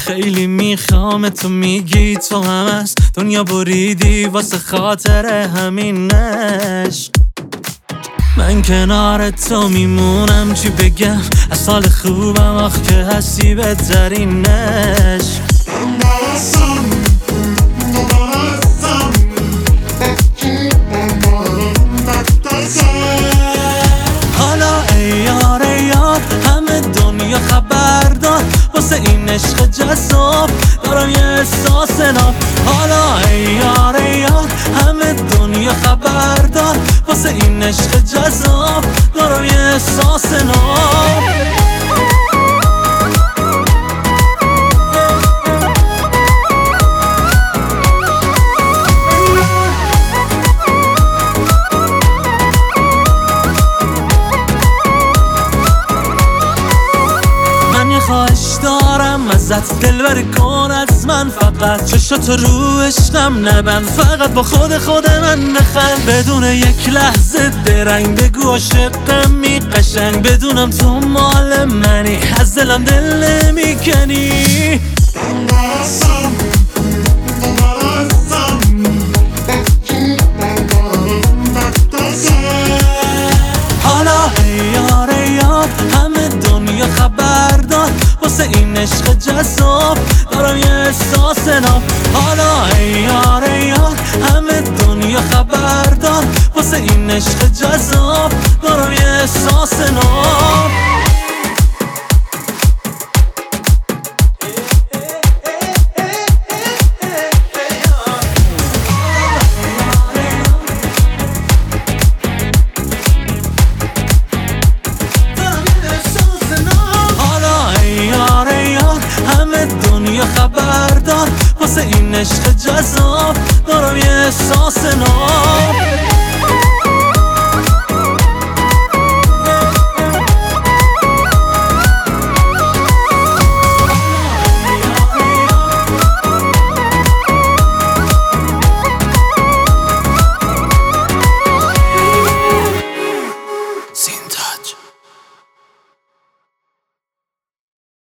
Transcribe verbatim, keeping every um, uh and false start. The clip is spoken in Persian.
خیلی میخوام تو میگی تو هم از دنیا بریدی واسه خاطر همین عشق. من کنار تو میمونم چی بگم از حال خوبم آخ که هستی بهترین عشق. حالا ای یار ای یار همه دنیا خبر داد واسه این عشق جذاب دارم یه احساس ناب. حالا ای یار ای یار همه دنیا خبر داد واسه این عشق جذاب دارم یه احساس ناب. خواهش دارم ازت دلبری کن از من فقط چشاتو رو عشقم نبند فقط با خود خود من بخند بدون یک لحظه درنگ بگو عاشقم می قشنگ بدونم تو مال منی از دلم دل نمیکنی. حالا ای یار ای یار همه دنیا خبر داد واسه این عشق جذاب دارم یه احساس ناب. حالا ای یار ای یار همه دنیا خبر داد واسه این عشق جذاب دارم یه احساس ناب. دنیا خبر داد واسه این عشق جذاب دارم یه احساس ناب.